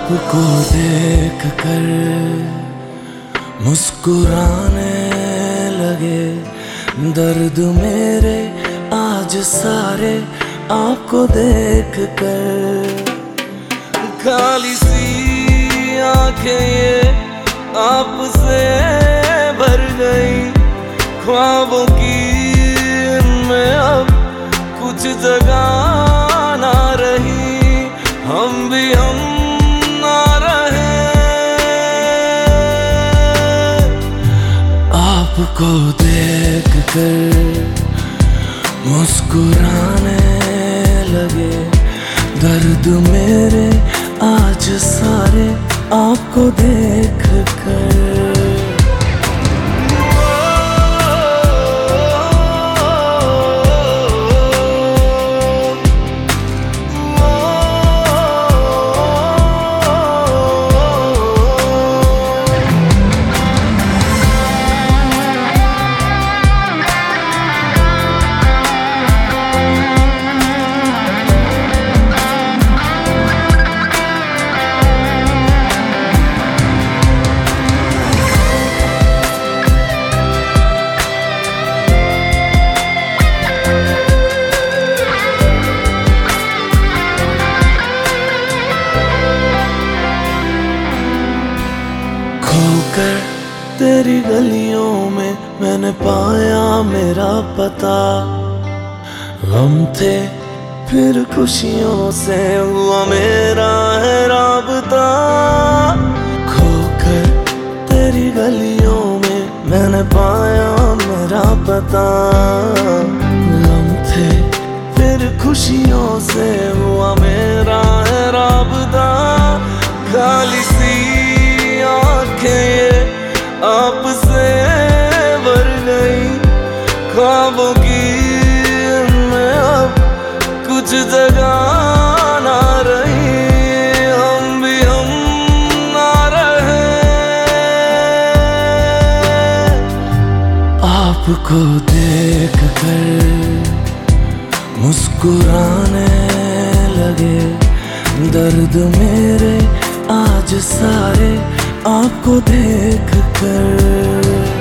आपको देख कर मुस्कुराने लगे, दर्द मेरे आज सारे आपको देख कर। खाली सी आंखें ये आपसे भर गई, ख्वाबों की इनमें अब कुछ जगह ना रही, हम भी हम ना रहे। आपको देख कर मुस्कुराने लगे, दर्द मेरे आज सारे आपको देख कर। खोकर तेरी गलियों में मैंने पाया मेरा पता, गम थे फिर खुशियों से हुआ मेरा है राबता। खोकर तेरी गलियों में मैंने पाया मेरा पता, गम थे फिर खुशियों से हुआ मेरा है राबता। खाली सी आंखें आपसे भर गई, ख्वाबों की इनमें अब कुछ जगह ना रही, हम भी हम ना रहे। आपको देख कर मुस्कुराने लगे, दर्द मेरे आज सारे आपको देख कर।